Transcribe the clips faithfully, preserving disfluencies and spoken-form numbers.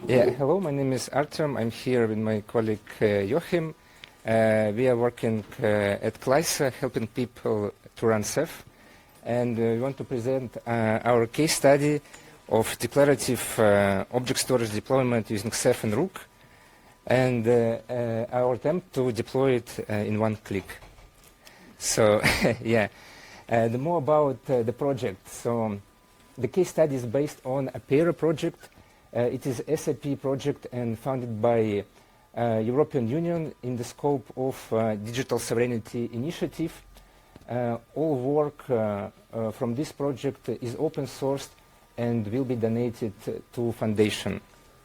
Yeah, hello, my name is Artem. I'm here with my colleague uh, Joachim. Uh, we are working uh, at Kleisa, helping people to run Ceph. And uh, we want to present uh, our case study of declarative uh, object storage deployment using Ceph and Rook, and uh, uh, our attempt to deploy it uh, in one click. So, yeah, uh, the more about uh, the project. So, um, the case study is based on a Apera project. Uh, it is S A P project and funded by uh, European Union in the scope of uh, Digital Sovereignty Initiative. Uh, all work uh, uh, from this project is open sourced and will be donated to foundation.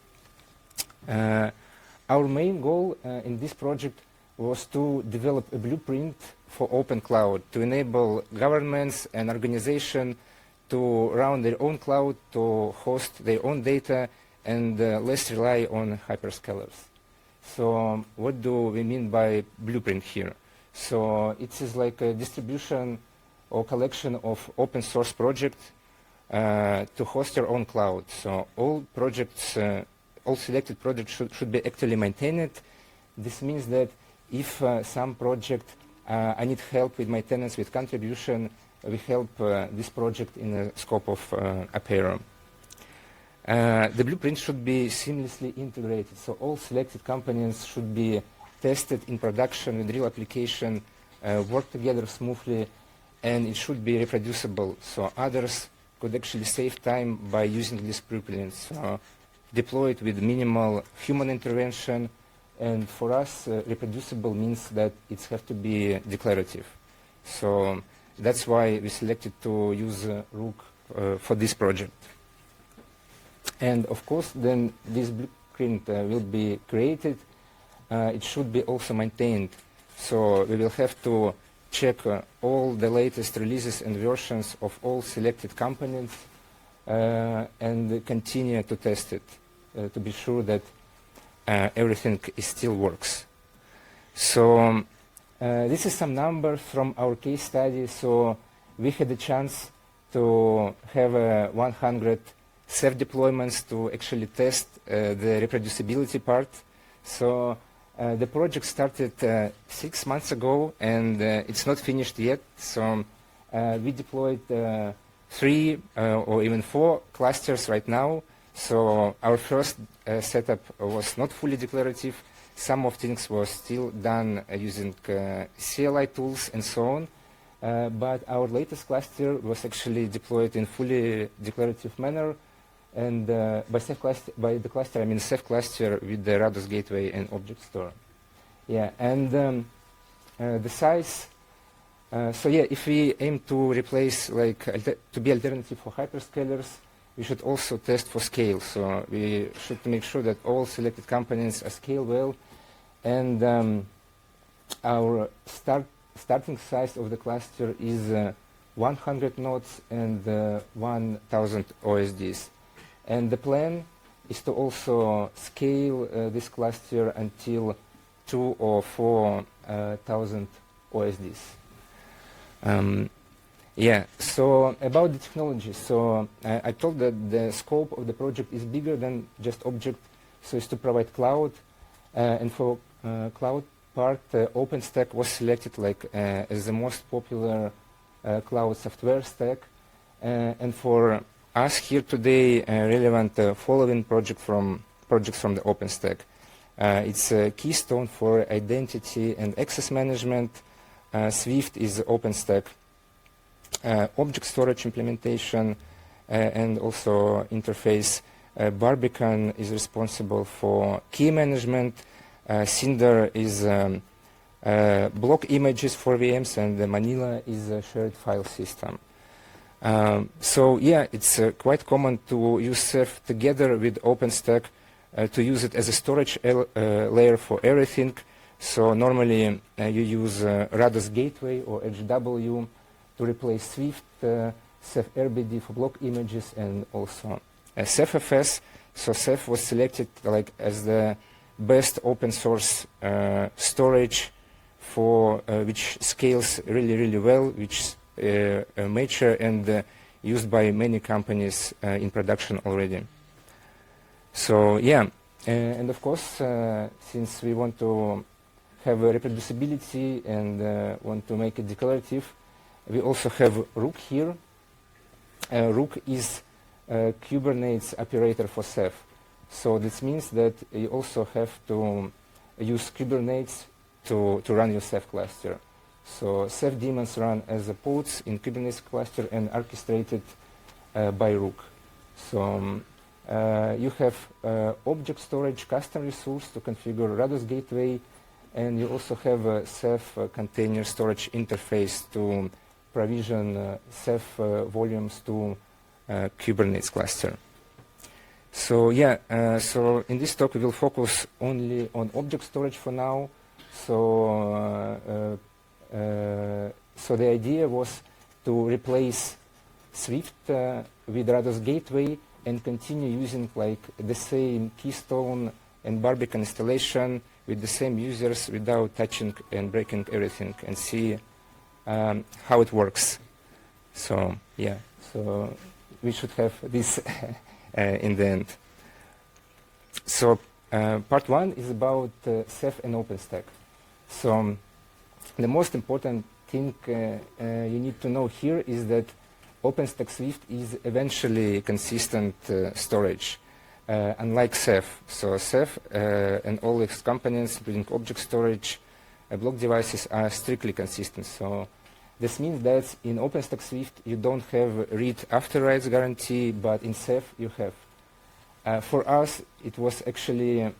Uh, our main goal uh, in this project was to develop a blueprint for open cloud to enable governments and organizations to run their own cloud, to host their own data, and uh, less rely on hyperscalers. So um, what do we mean by blueprint here? So it is like a distribution or collection of open source projects uh, to host your own cloud. So all projects, uh, all selected projects should, should be actively maintained. This means that if uh, some project, uh, I need help with my tenants with contribution, we help uh, this project in the scope of uh, Apera. Uh, the blueprint should be seamlessly integrated, so all selected components should be tested in production with real application, uh, work together smoothly, and it should be reproducible, so others could actually save time by using this blueprint. So deploy it with minimal human intervention, and for us, uh, reproducible means that it has to be declarative. So that's why we selected to use uh, Rook uh, for this project. And of course, then this blueprint uh, will be created. Uh, it should be also maintained. So we will have to check uh, all the latest releases and versions of all selected components uh, and continue to test it uh, to be sure that uh, everything is still works. So um, uh, this is some numbers from our case study. So we had a chance to have uh, one hundred Ceph deployments to actually test uh, the reproducibility part. So uh, the project started uh, six months ago, and uh, it's not finished yet. So uh, we deployed uh, three uh, or even four clusters right now. So our first uh, setup was not fully declarative. Some of things was still done uh, using uh, C L I tools and so on. Uh, but our latest cluster was actually deployed in fully declarative manner. And uh, by, Ceph cluster, by the cluster, I mean Ceph cluster with the Rados gateway and object store. Yeah, and um, uh, the size. Uh, so yeah, if we aim to replace, like, to be alternative for hyperscalers, we should also test for scale. So we should make sure that all selected components are scaled well, and um, our start starting size of the cluster is uh, one hundred nodes and uh, one thousand O S Ds. And the plan is to also scale uh, this cluster until two or four uh, thousand O S Ds. Um, yeah, so about the technology. So uh, I told that the scope of the project is bigger than just object, so it's to provide cloud. Uh, and for uh, cloud part, uh, OpenStack was selected like uh, as the most popular uh, cloud software stack. Uh, and for us here today, uh, relevant uh, following project from projects from the OpenStack. Uh, it's a keystone for identity and access management. Uh, Swift is OpenStack. Uh, object storage implementation uh, and also interface. Uh, Barbican is responsible for key management. Uh, Cinder is um, uh, block images for V Ms, and the Manila is a shared file system. Um, so yeah, it's uh, quite common to use Ceph together with OpenStack uh, to use it as a storage uh, layer for everything. So normally uh, you use uh, Rados gateway or H W to replace Swift, uh, Ceph R B D for block images, and also uh, Ceph F S. So Ceph was selected like as the best open source uh, storage for uh, which scales really really well, which Uh, uh, mature and uh, used by many companies uh, in production already. So yeah, uh, and of course, uh, since we want to have a reproducibility and uh, want to make it declarative, we also have Rook here. Uh, Rook is a Kubernetes operator for Ceph. So this means that you also have to use Kubernetes to, to run your Ceph cluster. So Ceph daemons run as a pods in Kubernetes cluster and orchestrated uh, by Rook. So um, uh, you have uh, object storage custom resource to configure Rados gateway, and you also have a Ceph uh, container storage interface to provision uh, Ceph uh, volumes to uh, Kubernetes cluster. So yeah, uh, so in this talk we will focus only on object storage for now. So, uh, uh, uh, so the idea was to replace Swift uh, with Rados gateway and continue using like the same Keystone and Barbican installation with the same users without touching and breaking everything, and see um, how it works. So yeah, so we should have this uh, in the end. So uh, part one is about uh, Ceph and OpenStack. So um, the most important thing uh, uh, you need to know here is that OpenStack Swift is eventually consistent uh, storage, uh, unlike Ceph. So Ceph uh, and all its components, including object storage, uh, block devices, are strictly consistent. So this means that in OpenStack Swift you don't have read after writes guarantee, but in Ceph you have. Uh, for us, it was actually um,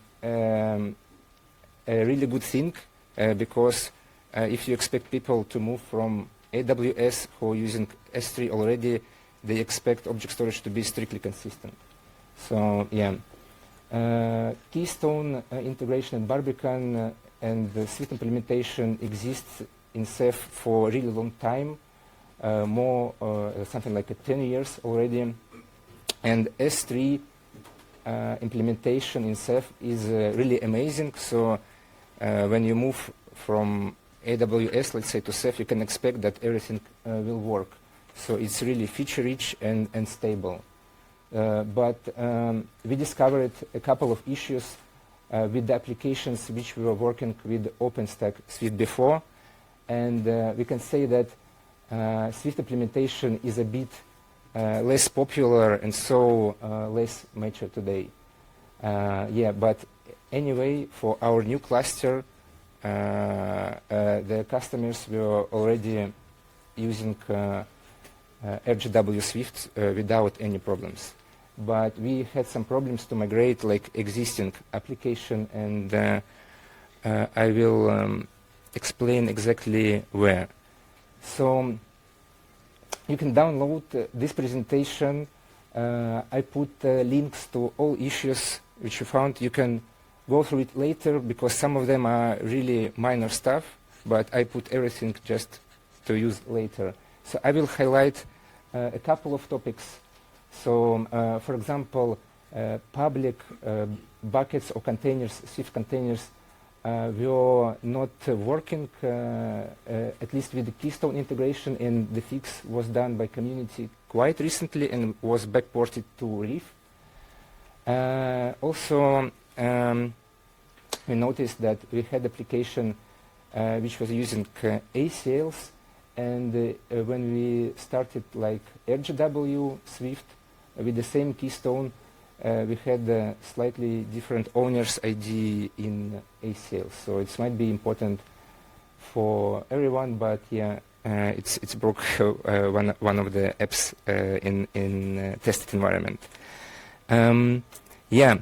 a really good thing uh, because uh, if you expect people to move from A W S who are using S three already, they expect object storage to be strictly consistent. So yeah, uh, Keystone uh, integration and Barbican uh, and the Swift implementation exists in Ceph for a really long time, uh, more uh, something like uh, ten years already, and S three uh, implementation in Ceph is uh, really amazing. So uh, when you move from A W S, let's say, to Ceph, you can expect that everything uh, will work. So it's really feature-rich and, and stable. Uh, but um, we discovered a couple of issues uh, with the applications which we were working with OpenStack Swift before. And uh, we can say that uh, Swift implementation is a bit uh, less popular and so uh, less mature today. Uh, yeah, but anyway, for our new cluster, uh, uh, the customers were already using uh, uh, R G W Swift uh, without any problems. But we had some problems to migrate like existing application, and uh, uh, I will um, explain exactly where. So you can download uh, this presentation. Uh, I put uh, links to all issues which you found. You can go through it later because some of them are really minor stuff, but I put everything just to use later. So I will highlight uh, a couple of topics. So uh, for example, uh, public uh, buckets or containers, Swift containers, Uh, we were not uh, working, uh, uh, at least with the Keystone integration, and the fix was done by community quite recently and was backported to Reef. Uh, also, um, we noticed that we had application uh, which was using uh, A C Ls, and uh, uh, when we started like R G W Swift uh, with the same Keystone, Uh, we had a slightly different owner's I D in A C L, so it might be important for everyone. But yeah, uh, it's it's broke uh, one one of the apps uh, in in uh, tested environment. Um, yeah.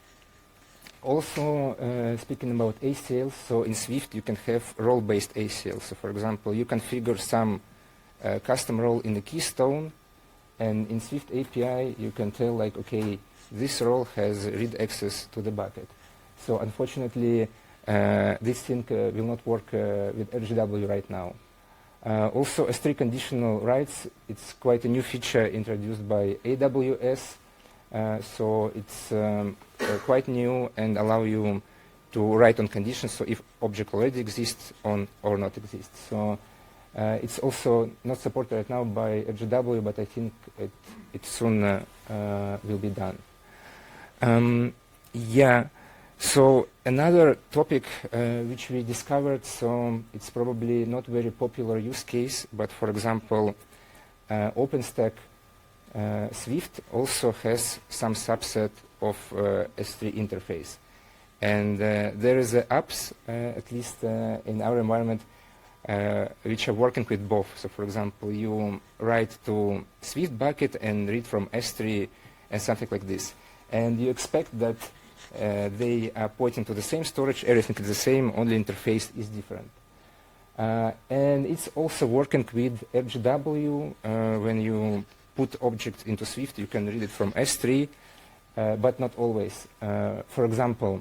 Also, uh, speaking about A C Ls, so in Swift you can have role-based A C Ls. So for example, you configure some uh, custom role in the Keystone, and in Swift A P I you can tell like, okay, this role has read access to the bucket. So unfortunately, uh, this thing uh, will not work uh, with R G W right now. Uh, also, S three conditional writes, it's quite a new feature introduced by A W S. Uh, so it's um, uh, quite new and allow you to write on conditions, so if object already exists on or not exists. So uh, it's also not supported right now by R G W, but I think it, it soon uh, uh, will be done. Um, yeah, so another topic uh, which we discovered, so it's probably not very popular use case, but for example, uh, OpenStack uh, Swift also has some subset of uh, S three interface. And uh, there is uh, apps, uh, at least uh, in our environment, uh, which are working with both. So for example, you write to Swift bucket and read from S three and something like this. And you expect that uh, they are pointing to the same storage, everything is the same, only interface is different. Uh, and it's also working with R G W. Uh, when you put objects into Swift, you can read it from S three, uh, but not always. Uh, for example,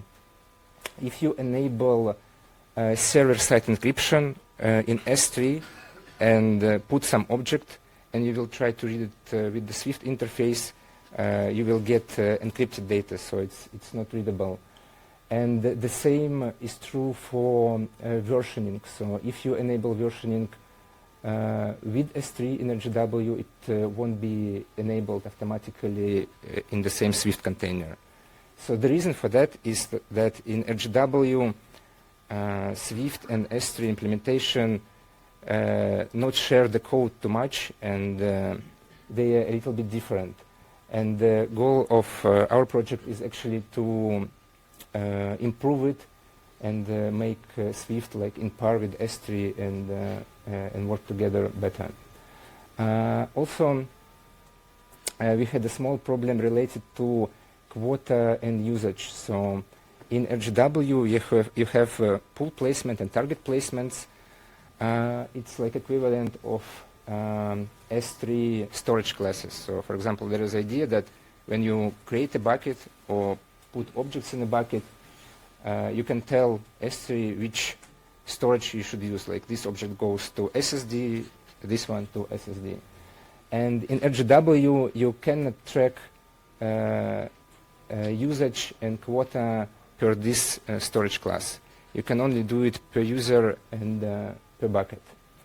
if you enable uh, server-side encryption uh, in S three and uh, put some object, and you will try to read it uh, with the Swift interface, uh, you will get uh, encrypted data, so it's, it's not readable. And th the same is true for uh, versioning. So if you enable versioning uh, with S three in R G W, it uh, won't be enabled automatically uh, in the same Swift container. So the reason for that is th that in R G W, uh, Swift and S three implementation uh, not share the code too much, and uh, they are a little bit different. And the goal of uh, our project is actually to uh, improve it and uh, make uh, Swift like in par with S three and, uh, uh, and work together better. Uh, also, uh, we had a small problem related to quota and usage. So in R G W, you have, you have uh, pool placement and target placements. Uh, it's like equivalent of um, S three storage classes. So for example, there is the idea that when you create a bucket or put objects in a bucket, uh, you can tell S three which storage you should use. Like this object goes to S S D, this one to S S D. And in R G W, you cannot track uh, uh, usage and quota per this uh, storage class. You can only do it per user and uh, per bucket.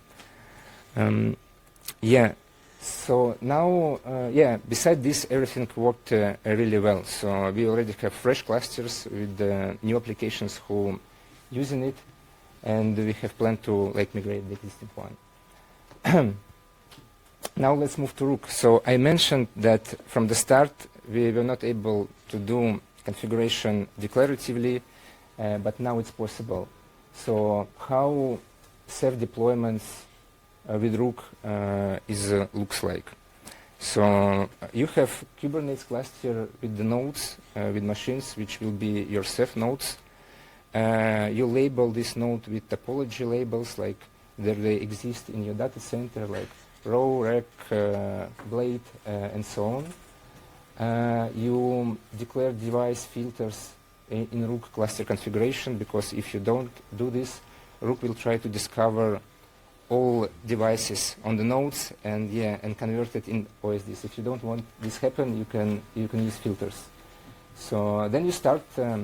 Um, yeah, so now, uh, yeah, beside this, everything worked uh, really well. So we already have fresh clusters with uh, new applications who using it, and we have planned to like migrate the existing one. Now let's move to Rook. So I mentioned that from the start, we were not able to do configuration declaratively, uh, but now it's possible. So how self-deployments uh, with Rook uh, is uh, looks like. So uh, you have Kubernetes cluster with the nodes, uh, with machines, which will be your Ceph nodes. Uh, you label this node with topology labels, like there they exist in your data center, like row, rack, uh, blade, uh, and so on. Uh, you declare device filters in, in Rook cluster configuration, because if you don't do this, Rook will try to discover all devices on the nodes and yeah, and convert it in O S Ds. If you don't want this happen, you can you can use filters. So then you start um,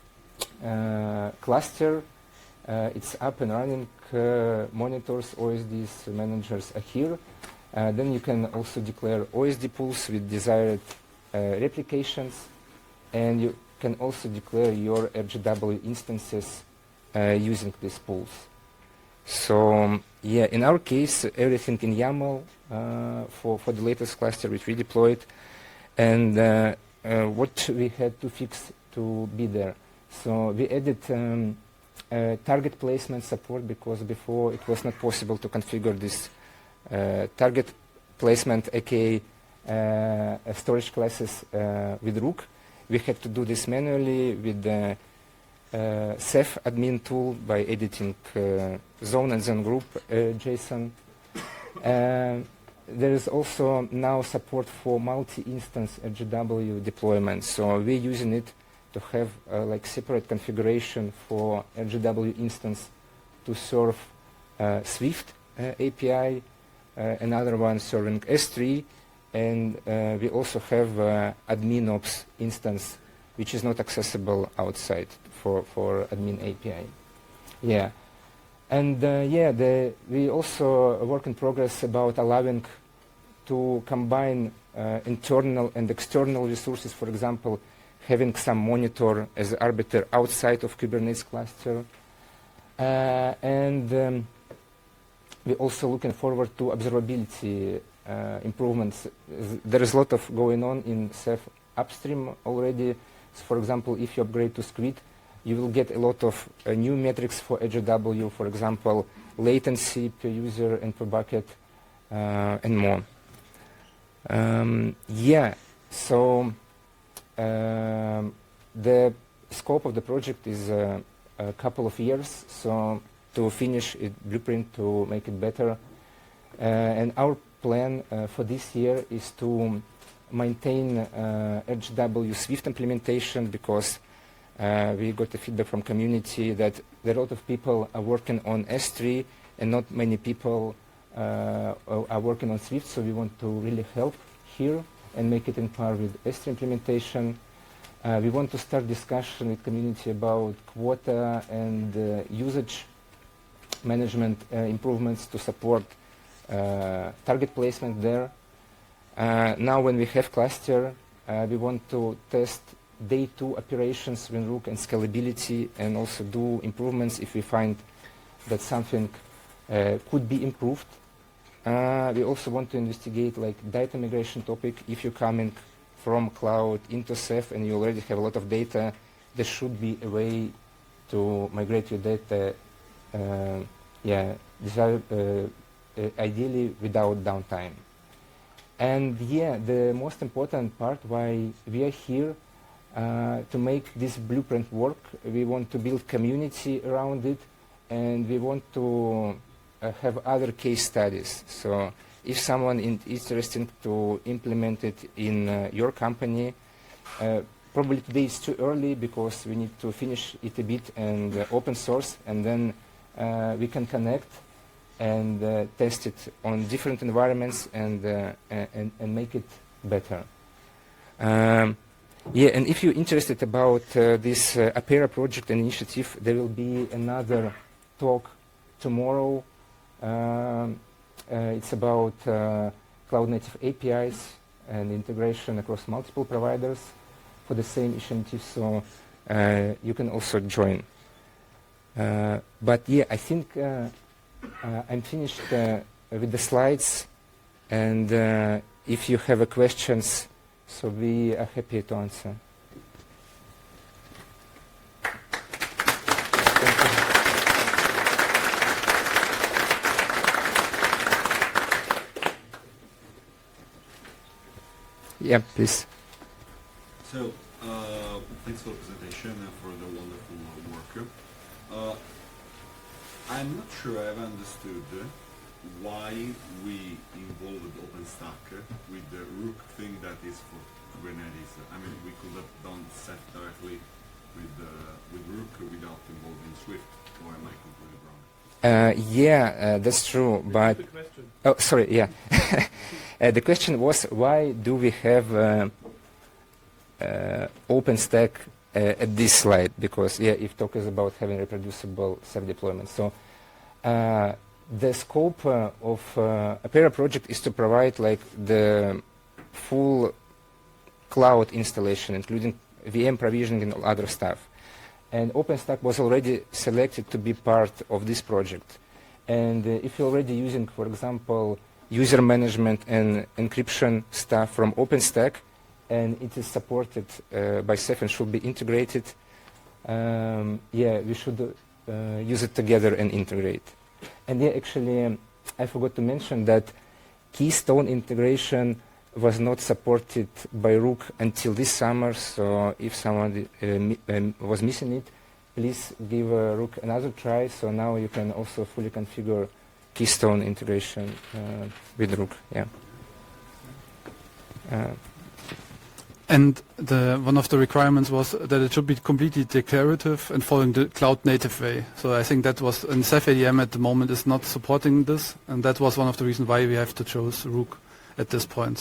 uh, cluster. Uh, it's up and running. Uh, monitors, O S Ds, managers are here. Uh, then you can also declare O S D pools with desired uh, replications, and you can also declare your R G W instances uh, using these pools. So um, yeah, in our case, everything in YAML uh, for for the latest cluster which we deployed, and uh, uh, what we had to fix to be there. So we added um, uh, target placement support, because before it was not possible to configure this uh, target placement, aka uh, storage classes uh, with Rook. We had to do this manually with the uh, Ceph admin tool by editing uh, zone and zone group uh, JSON. Uh, there is also now support for multi-instance R G W deployment. So we're using it to have uh, like separate configuration for R G W instance to serve uh, Swift uh, A P I, uh, another one serving S three, and uh, we also have uh, admin ops instance, which is not accessible outside for, for admin A P I. Yeah. And uh, yeah, the, we also work in progress about allowing to combine uh, internal and external resources. For example, having some monitor as arbiter outside of Kubernetes cluster. Uh, and um, we're also looking forward to observability uh, improvements. There is a lot of going on in Ceph upstream already. So for example, if you upgrade to Squid, you will get a lot of uh, new metrics for Azure W, for example, latency per user and per bucket, uh, and more. Um, yeah, so um, the scope of the project is uh, a couple of years, so to finish it, blueprint to make it better. Uh, and our plan uh, for this year is to maintain uh, Edge W Swift implementation, because uh, we got the feedback from community that there are a lot of people are working on S three and not many people uh, are working on Swift, so we want to really help here and make it in par with S three implementation. Uh, we want to start discussion with community about quota and uh, usage management uh, improvements to support uh, target placement there. Uh, now when we have cluster, uh, we want to test day two operations with Rook and scalability, and also do improvements if we find that something uh, could be improved. Uh, we also want to investigate like data migration topic. If you're coming from cloud into Ceph and you already have a lot of data, there should be a way to migrate your data, uh, yeah, desire, uh, uh, ideally without downtime. And yeah, the most important part why we are here uh, to make this blueprint work, we want to build community around it, and we want to uh, have other case studies. So if someone is interested to implement it in uh, your company, uh, probably today is too early because we need to finish it a bit and uh, open source, and then uh, we can connect and uh, test it on different environments and, uh, and, and make it better. Um, yeah, and if you're interested about uh, this uh, Apera project and initiative, there will be another talk tomorrow. Um, uh, it's about uh, cloud-native A P Is and integration across multiple providers for the same initiative, so uh, you can also join. Uh, but yeah, I think uh, Uh, I'm finished uh, with the slides, and uh, if you have uh, questions, so we are happy to answer. Yeah, please. So, uh, thanks for the presentation and for the wonderful work. Uh, I'm not sure I've understood why we involved OpenStack with the Rook thing that is for Kubernetes. I mean, we could have done Ceph directly with uh, with Rook without involving Swift, or am I completely wrong? Uh, yeah, uh, that's true, but... Oh, sorry, yeah. uh, the question was, why do we have uh, uh, OpenStack Uh, at this slide, because yeah, if talk is about having reproducible self-deployment. So uh, the scope uh, of uh, Apera project is to provide like the full cloud installation, including V M provisioning and other stuff. And OpenStack was already selected to be part of this project. And uh, if you're already using, for example, user management and encryption stuff from OpenStack, and it is supported uh, by Ceph and should be integrated, um, yeah, we should uh, use it together and integrate. And yeah, actually, um, I forgot to mention that Keystone integration was not supported by Rook until this summer, so if someone uh, mi um, was missing it, please give uh, Rook another try, so now you can also fully configure Keystone integration uh, with Rook, yeah. Uh, And the, one of the requirements was that it should be completely declarative and following the cloud-native way. So I think that was, and Ceph A D M at the moment is not supporting this, and that was one of the reasons why we have to choose Rook at this point.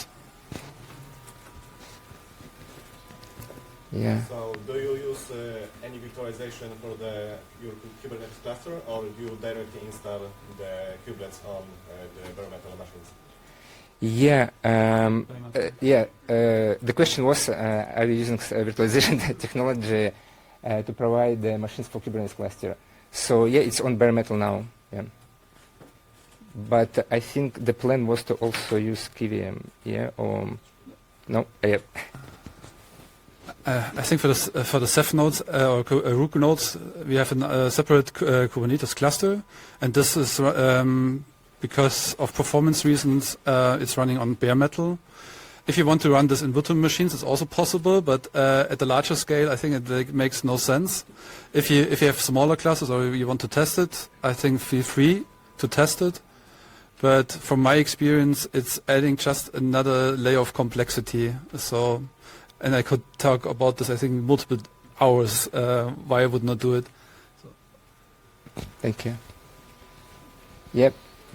Yeah. So do you use uh, any virtualization for the your Kubernetes cluster, or do you directly install the kubelets on uh, the bare metal machines? Yeah, um, uh, yeah. Uh, the question was, uh, are you using uh, virtualization technology uh, to provide the machines for Kubernetes cluster? So yeah, it's on bare metal now. Yeah. But uh, I think the plan was to also use K V M. Yeah. Or no? Uh, yeah. Uh, I think for the s- uh, for the Ceph nodes uh, or Ku- uh, Rook nodes, we have a uh, separate Ku- uh, Kubernetes cluster, and this is ru- um, because of performance reasons. Uh, it's running on bare metal. If you want to run this in virtual machines, it's also possible, but uh, at the larger scale, I think it like, makes no sense. If you if you have smaller clusters or you want to test it, I think feel free to test it. But from my experience, it's adding just another layer of complexity. So. And I could talk about this, I think, multiple hours, uh, why I would not do it. Thank you. Yep.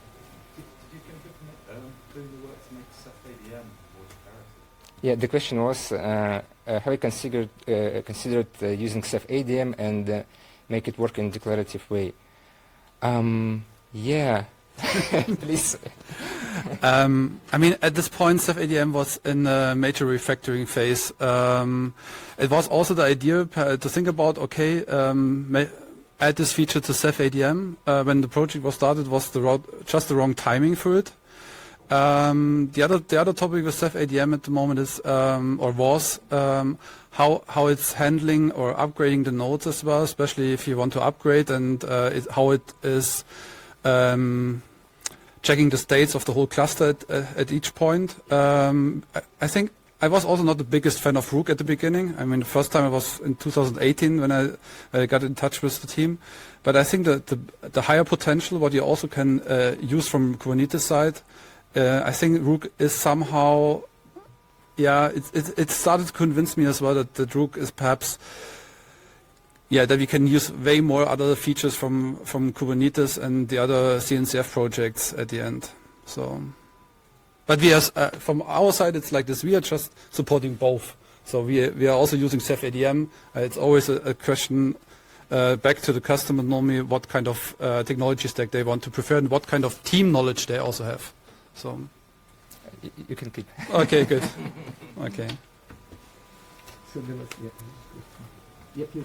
Yeah, the question was, uh, uh, have I considered uh, considered uh, using Ceph A D M and uh, make it work in a declarative way? Um, yeah, please. Um, I mean, at this point, Ceph A D M was in a major refactoring phase. Um, it was also the idea uh, to think about, okay, um, ma- add this feature to Ceph A D M. Uh, when the project was started, was the ro- just the wrong timing for it. Um, the other the other topic with Ceph A D M at the moment is, um, or was, um, how how it's handling or upgrading the nodes as well, especially if you want to upgrade, and uh, it, how it is. Um, checking the states of the whole cluster at, uh, at each point. Um, I, I think I was also not the biggest fan of Rook at the beginning. I mean, the first time I was in two thousand eighteen when I, I got in touch with the team. But I think that the, the higher potential, what you also can uh, use from Kubernetes side, uh, I think Rook is somehow, yeah, it, it, it started to convince me as well that, that Rook is perhaps Yeah, that we can use way more other features from, from Kubernetes and the other C N C F projects at the end. So, but we are, uh, from our side, it's like this. We are just supporting both. So we we are also using Ceph A D M. Uh, it's always a, a question uh, back to the customer normally what kind of uh, technology stack they want to prefer and what kind of team knowledge they also have. So, Y- you can keep. okay, good. Okay. So there was, yeah. Yeah, please.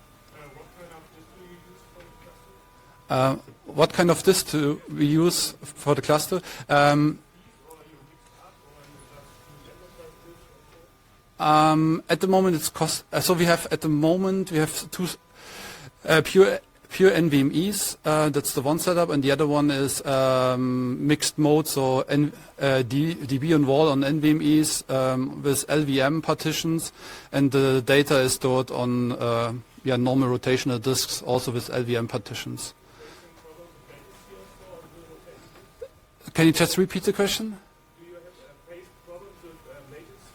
Uh, what kind of disk do we use for the cluster? Um, um, at the moment, it's cost. Uh, so we have at the moment we have two uh, pure pure N V M Es. Uh, that's the one setup, and the other one is um, mixed mode. So N, uh, D, DB on wall on N V M Es um, with L V M partitions, and the data is stored on uh, yeah normal rotational disks, also with L V M partitions. Can you just repeat the question? Do you have uh, faced problems with uh, latency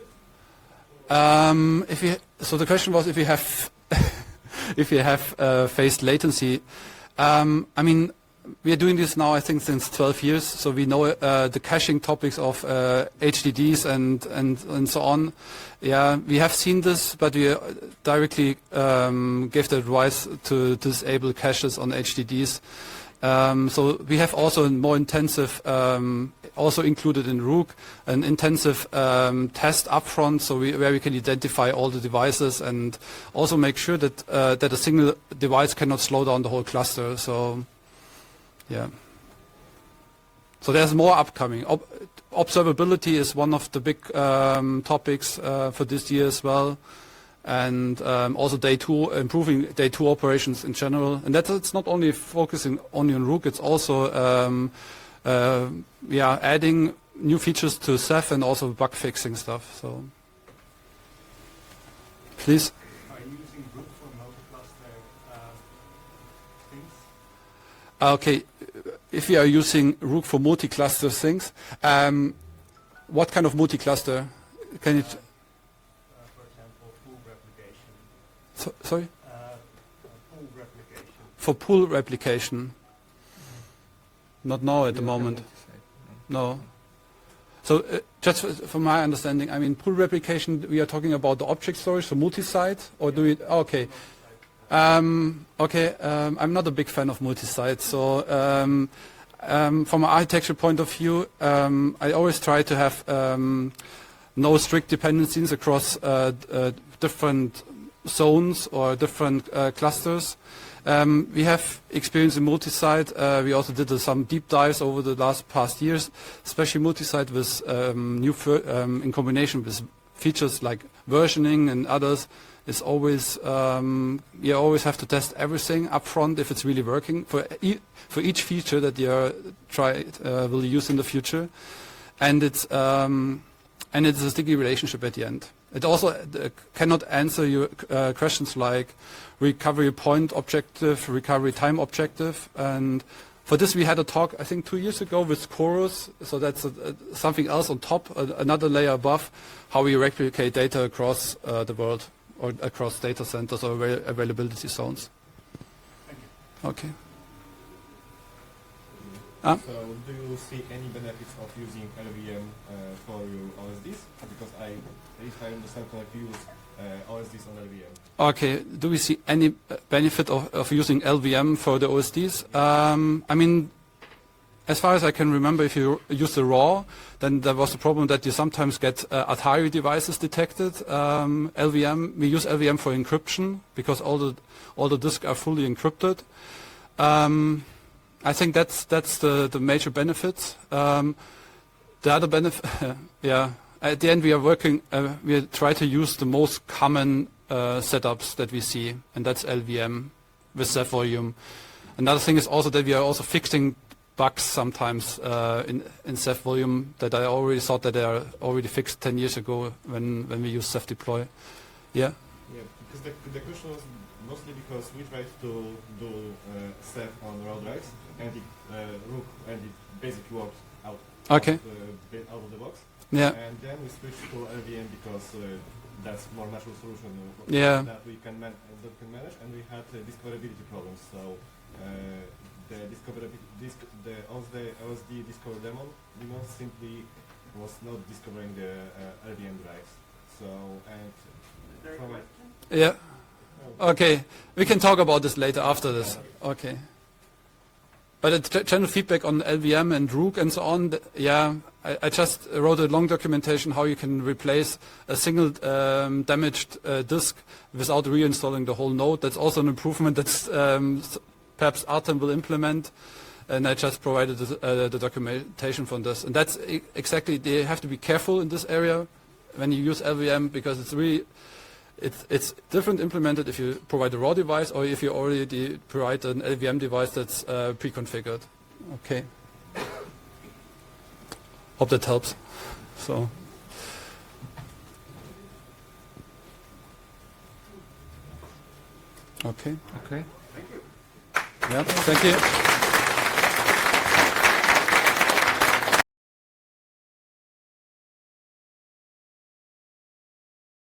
on this disk? Um, if you, so the question was if you have if you have uh, faced latency. Um, I mean, we are doing this now, I think, since twelve years. So we know uh, the caching topics of uh, H D Ds and, and and so on. Yeah, we have seen this, but we uh, directly um, gave the advice to disable caches on H D Ds. Um, so we have also a more intensive, um, also included in Rook, an intensive um, test upfront, so we, where we can identify all the devices and also make sure that uh, that a single device cannot slow down the whole cluster. So, yeah. So there's more upcoming. Ob- observability is one of the big um, topics uh, for this year as well. And um, also day two, improving day two operations in general. And that's it's not only focusing only on Rook, it's also um, uh, yeah, adding new features to Ceph and also bug fixing stuff. So, please. Are you using Rook for multi-cluster uh, things? Okay, if we are using Rook for multi-cluster things, um, what kind of multi-cluster? Can you? So, sorry? Uh, pool replication. For pool replication? Not now at the moment. No. So uh, just f- from my understanding, I mean, pool replication, we are talking about the object storage, so multi-site, or do we? Okay. Um, okay. Um, I'm not a big fan of multi-site, so um, um, from an architecture point of view, um, I always try to have um, no strict dependencies across uh, uh, different zones or different uh, clusters. Um, we have experience in multi-site. Uh, we also did uh, some deep dives over the last past years, especially multi-site with um, new um, in combination with features like versioning and others. It's always um, you always have to test everything up front if it's really working for e for each feature that you are try uh, will use in the future, and it's um, and it's a sticky relationship at the end. It also uh, cannot answer your uh, questions like recovery point objective, recovery time objective, and for this we had a talk I think two years ago with Chorus. So that's a, a, something else on top, a, another layer above, how we replicate data across uh, the world or across data centers or avail availability zones. Thank you. Okay. Ah? So, do you see any benefits of using L V M uh, for your O S Ds? Because I, if I understand correctly, use uh, O S Ds on L V M. Okay. Do we see any benefit of, of using L V M for the O S Ds? Um, I mean, as far as I can remember, if you use the RAW, then there was a problem that you sometimes get uh, Atari devices detected. Um, L V M, we use L V M for encryption because all the all the disks are fully encrypted. Um, I think that's that's the the major benefit. Um, the other benefit, yeah. At the end, we are working. Uh, we try to use the most common uh, setups that we see, and that's L V M with Ceph volume. Another thing is also that we are also fixing bugs sometimes uh, in in Ceph volume that I already thought that they are already fixed ten years ago when when we use Ceph deploy. Yeah. Yeah, because the, the question was mostly because we tried to do uh, Ceph on raw drives, and it uh, Rook and it basically worked out. Okay. Of the, out of the box. Yeah. And then we switched to L V M because uh, that's more natural solution uh, Yeah. that we can, man uh, that can manage, and we had uh, discoverability problems. So uh, the discoverability, disc the O S D, O S D discover daemon, you know, simply was not discovering the uh, L V M drives. So and from Yeah. Okay. We can talk about this later after this. Okay. But the general feedback on L V M and Rook and so on, th yeah, I, I just wrote a long documentation how you can replace a single um, damaged uh, disk without reinstalling the whole node. That's also an improvement that um, perhaps Artem will implement. And I just provided the, uh, the documentation from this. And that's e exactly, they have to be careful in this area when you use L V M because it's really, It's, it's different implemented if you provide a raw device or if you already provide an L V M device that's uh, pre-configured. Okay. Hope that helps. So. Okay. Okay. Yeah. Thank you.